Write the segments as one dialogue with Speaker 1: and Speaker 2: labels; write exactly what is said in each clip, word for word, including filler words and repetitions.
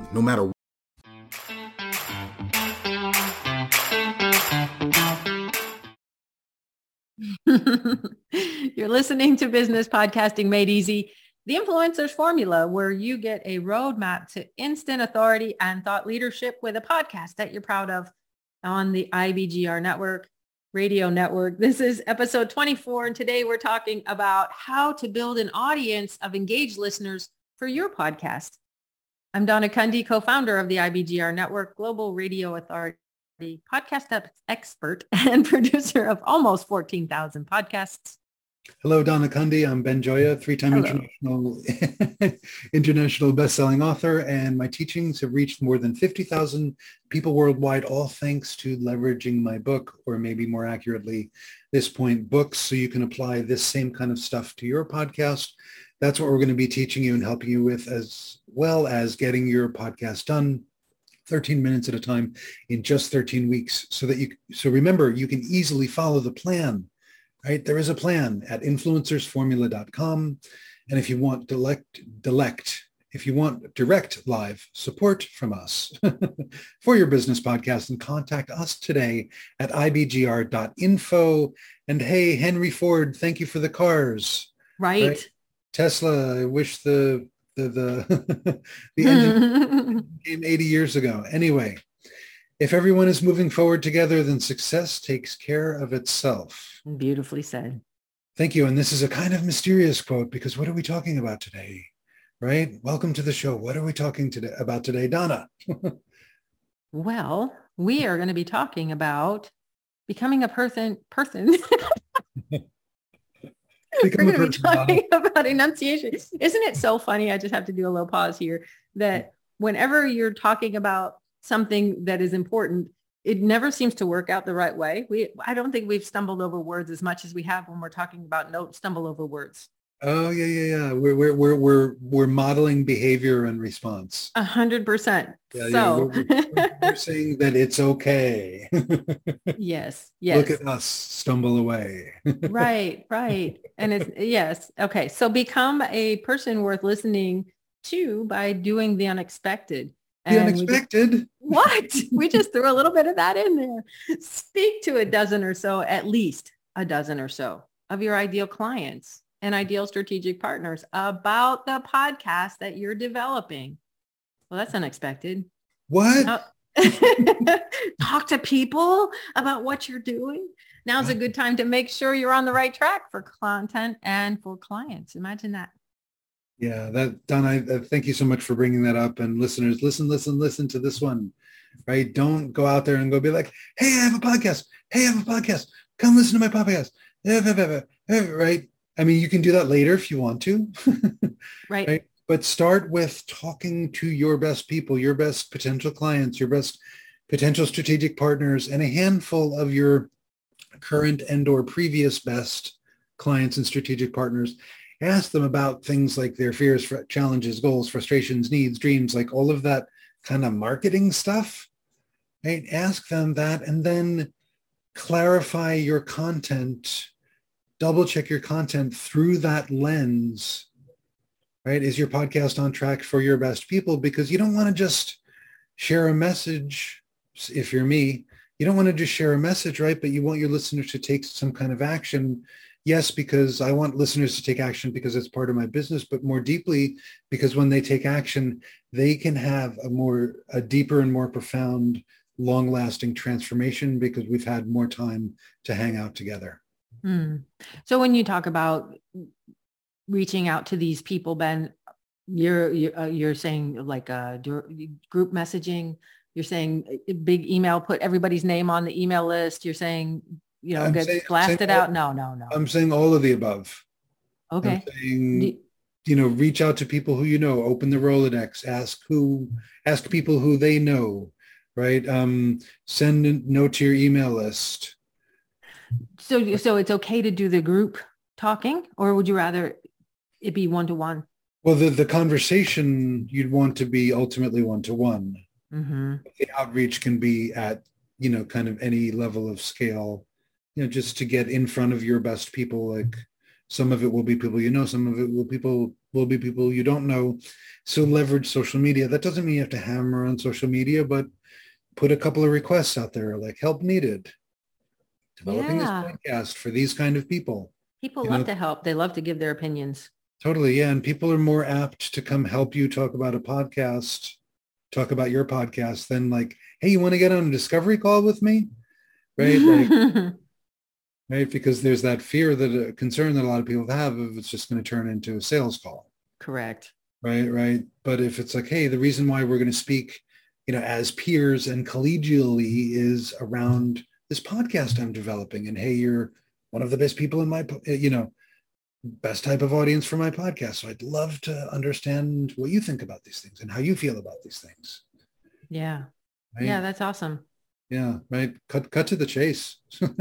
Speaker 1: no matter what.
Speaker 2: You're listening to Business Podcasting Made Easy, the influencer's formula, where you get a roadmap to instant authority and thought leadership with a podcast that you're proud of on the I B G R network, radio network. This is episode twenty-four, and today we're talking about how to build an audience of engaged listeners for your podcast. I'm Donna Kunde, co-founder of the I B G R network, global radio authority, podcast expert, and producer of almost fourteen thousand podcasts.
Speaker 3: Hello, Donna Kunde. I'm Ben Joya, three-time
Speaker 2: Hello.
Speaker 3: international international best-selling author, and my teachings have reached more than fifty thousand people worldwide, all thanks to leveraging my book, or maybe more accurately, This Point Books, so you can apply this same kind of stuff to your podcast. That's what we're going to be teaching you and helping you with, as well as getting your podcast done thirteen minutes at a time in just thirteen weeks, so that you, so remember, you can easily follow the plan. Right? There is a plan at influencers formula dot com. And if you want direct, direct, if you want direct live support from us for your business podcast, and contact us today at I B G R dot info. And hey, Henry Ford, thank you for the cars.
Speaker 2: Right.
Speaker 3: Right? Tesla, I wish the the the, the engine came eighty years ago. Anyway, if everyone is moving forward together, then success takes care of itself.
Speaker 2: Beautifully said.
Speaker 3: Thank you. And this is a kind of mysterious quote, because what are we talking about today? Right? Welcome to the show. What are we talking today about today, Donna?
Speaker 2: Well, we are going to be talking about becoming a person. Person.
Speaker 3: Become
Speaker 2: We're
Speaker 3: a
Speaker 2: going to be
Speaker 3: person,
Speaker 2: talking about enunciation. Isn't it so funny? I just have to do a little pause here, that whenever you're talking about something that is important, it never seems to work out the right way. We, I don't think we've stumbled over words as much as we have when we're talking about no stumble over words.
Speaker 3: Oh, yeah, yeah, yeah. We're, we're, we're, we're, we're modeling behavior and response.
Speaker 2: A hundred percent.
Speaker 3: Yeah,
Speaker 2: So
Speaker 3: yeah, we're, we're, we're saying that it's okay.
Speaker 2: yes, yes.
Speaker 3: Look at us stumble away.
Speaker 2: Right, right. And it's, yes. Okay. So become a person worth listening to by doing the unexpected.
Speaker 3: The
Speaker 2: And we
Speaker 3: unexpected.
Speaker 2: just- what? We just threw a little bit of that in there. Speak to a dozen or so, at least a dozen or so of your ideal clients and ideal strategic partners about the podcast that you're developing. Well, that's unexpected.
Speaker 3: What?
Speaker 2: Now- talk to people about what you're doing. Now's a good time to make sure you're on the right track for content and for clients. Imagine that.
Speaker 3: Yeah, that Donna, I, uh, thank you so much for bringing that up. And listeners, listen, listen, listen to this one, right? Don't go out there and go be like, hey, I have a podcast. Hey, I have a podcast. Come listen to my podcast. Right? I mean, you can do that later if you want to.
Speaker 2: Right.
Speaker 3: Right? But start with talking to your best people, your best potential clients, your best potential strategic partners, and a handful of your current and or previous best clients and strategic partners. Ask them about things like their fears, challenges, goals, frustrations, needs, dreams, like all of that kind of marketing stuff, right? Ask them that, and then clarify your content, double check your content through that lens, right? Is your podcast on track for your best people? Because you don't want to just share a message. If you're me, you don't want to just share a message, right? But you want your listeners to take some kind of action. Yes, because I want listeners to take action because it's part of my business, but more deeply because when they take action, they can have a more, a deeper and more profound, long-lasting transformation because we've had more time to hang out together.
Speaker 2: Hmm. So when you talk about reaching out to these people, Ben, you're you're, uh, you're saying like a group messaging. You're saying a big email, put everybody's name on the email list. You're saying, you know,
Speaker 3: I'm
Speaker 2: get
Speaker 3: saying-
Speaker 2: blasted
Speaker 3: saying all-
Speaker 2: out. No, no, no.
Speaker 3: I'm saying all of the above.
Speaker 2: Okay.
Speaker 3: I'm saying,
Speaker 2: Do-
Speaker 3: you know, reach out to people who you know, open the Rolodex, ask who, ask people who they know, right? Um, send a note to your email list.
Speaker 2: So, so it's okay to do the group talking, or would you rather it be one-to-one?
Speaker 3: Well, the, the conversation you'd want to be ultimately one-to-one.
Speaker 2: Mm-hmm.
Speaker 3: The outreach can be at, you know, kind of any level of scale, you know, just to get in front of your best people, like Some of it will be people you know. Some of it will people will be people you don't know. So leverage social media. That doesn't mean you have to hammer on social media, but put a couple of requests out there like help needed, developing this
Speaker 2: Yeah.
Speaker 3: podcast for these kind of people.
Speaker 2: People
Speaker 3: You
Speaker 2: love
Speaker 3: know,
Speaker 2: to help. They love to give their opinions.
Speaker 3: totally. Yeah. And people are more apt to come help you talk about a podcast, talk about your podcast than like, hey, you want to get on a discovery call with me? Right. Like, right. Because there's that fear that a concern that a lot of people have of it's just going to turn into a sales call.
Speaker 2: Correct.
Speaker 3: Right. Right. But if it's like, hey, the reason why we're going to speak, you know, as peers and collegially is around this podcast I'm developing. And hey, you're one of the best people in my, you know, best type of audience for my podcast. So I'd love to understand what you think about these things and how you feel about these things.
Speaker 2: Yeah.
Speaker 3: Right?
Speaker 2: Yeah, that's awesome.
Speaker 3: Yeah, right. Cut cut to the chase.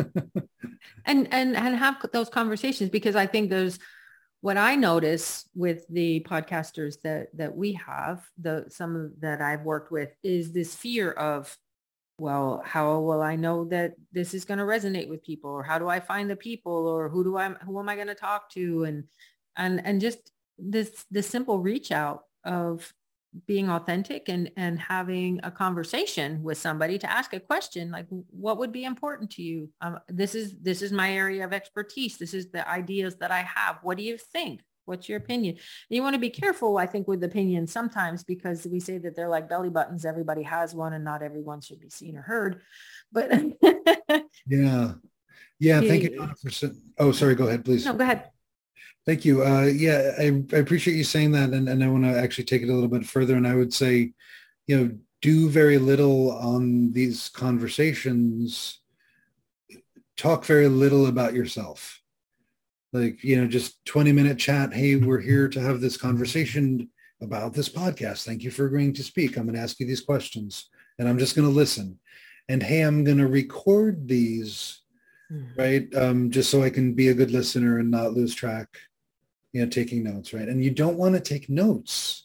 Speaker 2: and and and have those conversations, because I think there's what I notice with the podcasters that that we have, the some that I've worked with, is this fear of, well, how will I know that this is going to resonate with people, or how do I find the people, or who do I who am I going to talk to, and and and just this this simple reach out of being authentic and and having a conversation with somebody to ask a question like, what would be important to you? Um, this is this is my area of expertise. This is the ideas that I have. What do you think? What's your opinion? And you want to be careful, I think, with opinions sometimes, because we say that they're like belly buttons. Everybody has one and not everyone should be seen or heard. But
Speaker 3: yeah. Yeah. Thank you, Donna, for, oh, sorry. Go ahead, please.
Speaker 2: No, go ahead.
Speaker 3: Thank you. Uh, yeah, I, I appreciate you saying that. And, and I want to actually take it a little bit further. And I would say, you know, do very little on these conversations. Talk very little about yourself. Like, you know, just twenty minute chat. Hey, we're here to have this conversation about this podcast. Thank you for agreeing to speak. I'm going to ask you these questions and I'm just going to listen. And hey, I'm going to record these, right? Um, just so I can be a good listener and not lose track, you know, taking notes, right? And you don't want to take notes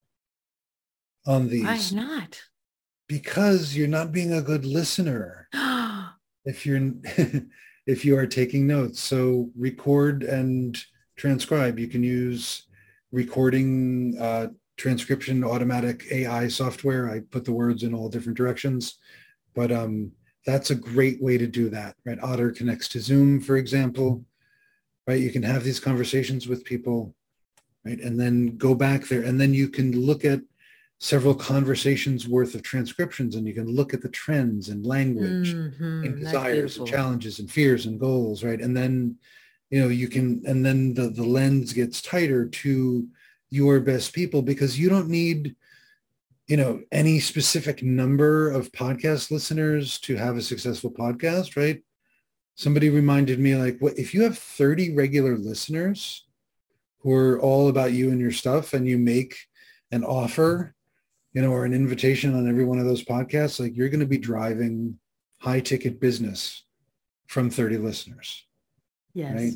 Speaker 3: on these.
Speaker 2: Why not?
Speaker 3: Because you're not being a good listener if you're if you are taking notes. So record and transcribe. You can use recording, uh, transcription, automatic A I software. I put the words in all different directions, but um, that's a great way to do that, right? Otter connects to Zoom, for example, right? You can have these conversations with people, right? And then go back there, and then you can look at several conversations worth of transcriptions, and you can look at the trends and language
Speaker 2: mm-hmm.
Speaker 3: and desires and challenges and fears and goals, right? And then, you know, you can, and then the, the lens gets tighter to your best people, because you don't need, you know, any specific number of podcast listeners to have a successful podcast, right? Somebody reminded me, like, what if you have thirty regular listeners who are all about you and your stuff, and you make an offer, you know, or an invitation on every one of those podcasts, like, you're going to be driving high ticket business from thirty listeners.
Speaker 2: Yes.
Speaker 3: Right?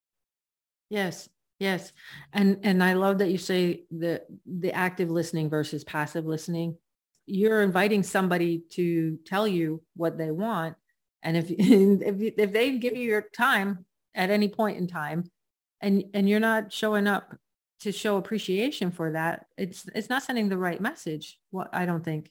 Speaker 2: Yes. Yes. And, and I love that you say the, the active listening versus passive listening. You're inviting somebody to tell you what they want. And if, if, if they give you your time at any point in time, and, and you're not showing up to show appreciation for that, it's, it's not sending the right message. What I don't think.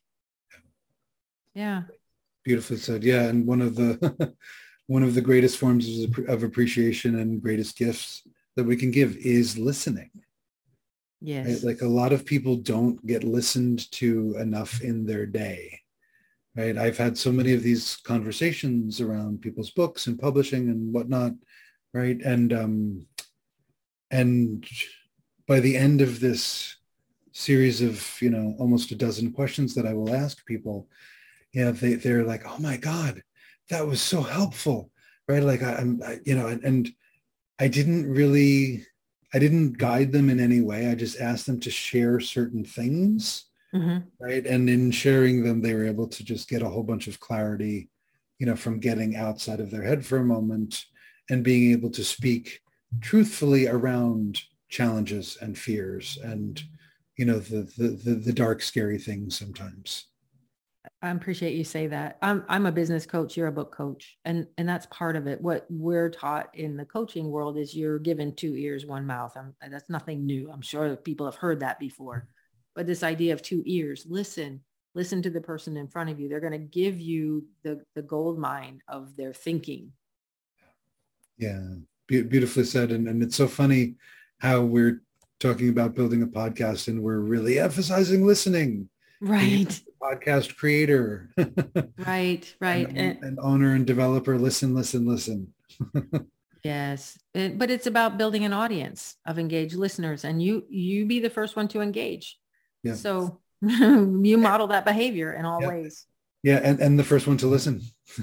Speaker 2: Yeah.
Speaker 3: Beautifully said. Yeah. And one of the, one of the greatest forms of appreciation and greatest gifts that we can give is listening.
Speaker 2: Yes.
Speaker 3: Right? Like, a lot of people don't get listened to enough in their day. Right. I've had so many of these conversations around people's books and publishing and whatnot. Right. And, um, and by the end of this series of, you know, almost a dozen questions that I will ask people, you know, they, they're like, oh my God, that was so helpful. Right. Like I, I'm, I, you know, and, and I didn't really, I didn't guide them in any way. I just asked them to share certain things, mm-hmm. right? And in sharing them, they were able to just get a whole bunch of clarity, you know, from getting outside of their head for a moment and being able to speak truthfully around challenges and fears and, you know, the the the, the dark, scary things sometimes.
Speaker 2: I appreciate you say that. I'm I'm a business coach. You're a book coach, and and that's part of it. What we're taught in the coaching world is you're given two ears, one mouth. I'm, that's nothing new. I'm sure people have heard that before. But this idea of two ears, listen, listen to the person in front of you. They're going to give you the the gold mine of their thinking.
Speaker 3: Yeah, Be- beautifully said. And and it's so funny how we're talking about building a podcast and we're really emphasizing listening.
Speaker 2: Right.
Speaker 3: Podcast creator.
Speaker 2: Right, right.
Speaker 3: And, and, and owner and developer, listen, listen, listen.
Speaker 2: Yes. It, but it's about building an audience of engaged listeners, and you, you be the first one to engage. Yeah. So you model that behavior in all
Speaker 3: yeah.
Speaker 2: ways.
Speaker 3: Yeah. And, and the first one to listen.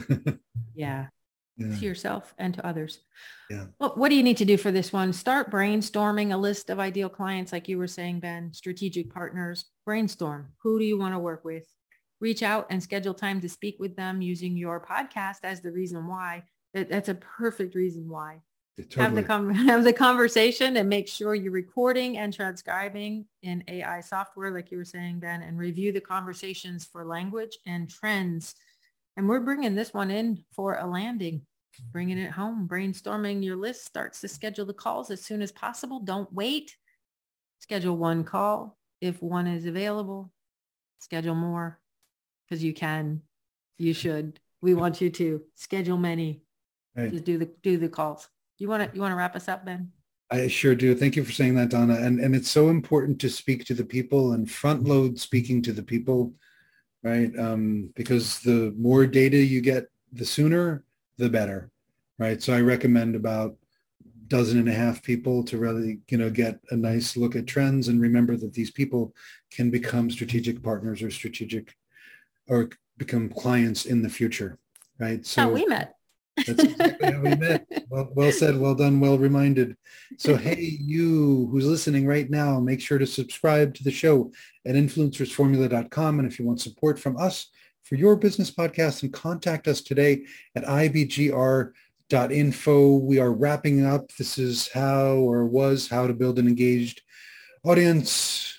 Speaker 2: Yeah. Yeah. To yourself and to others.
Speaker 3: Yeah.
Speaker 2: Well, what do you need to do for this one? Start brainstorming a list of ideal clients, like you were saying, Ben, strategic partners. Brainstorm. Who do you want to work with? Reach out and schedule time to speak with them using your podcast as the reason why. That, that's a perfect reason why. Yeah, totally. Have the com- have the conversation and make sure you're recording and transcribing in A I software, like you were saying, Ben, and review the conversations for language and trends. And we're bringing this one in for a landing, bringing it home. Brainstorming your list starts to schedule the calls as soon as possible. Don't wait. Schedule one call. If one is available, schedule more, because you can, you should. We want you to schedule many. Right. Just do the do the calls. You want to you want to wrap us up, Ben?
Speaker 3: I sure do. Thank you for saying that, Donna. And and it's so important to speak to the people and front load speaking to the people. Right. Um, because the more data you get, the sooner, the better. Right. So I recommend about a dozen and a half people to really, you know, get a nice look at trends and remember that these people can become strategic partners or strategic or become clients in the future. Right.
Speaker 2: So how we met.
Speaker 3: That's exactly how we met. Well, well said, well done, well reminded. So, hey, you who's listening right now, make sure to subscribe to the show at influencers formula dot com. And if you want support from us for your business podcast, and contact us today at I B G R dot info. We are wrapping up. This is how or was how to build an engaged audience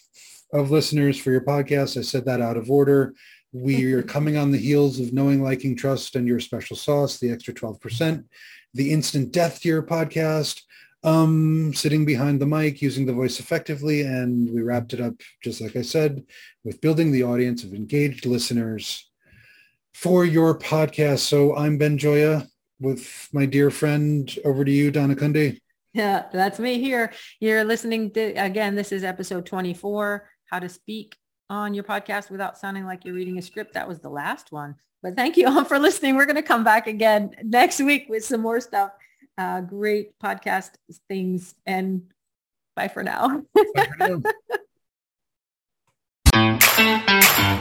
Speaker 3: of listeners for your podcast. I said that out of order. We are coming on the heels of Knowing, Liking, Trust, and Your Special Sauce, the extra twelve percent, the Instant Death to Your Podcast, um, sitting behind the mic, using the voice effectively. And we wrapped it up, just like I said, with building the audience of engaged listeners for your podcast. So I'm Ben Joya with my dear friend. Over to you, Donna Kunde.
Speaker 2: Yeah, that's me here. You're listening to, again, this is episode twenty-four, How to Speak on Your Podcast Without Sounding Like You're Reading a Script. That was the last one. But thank you all for listening. We're going to come back again next week with some more stuff. Uh, great podcast things. And bye for now. Bye for now.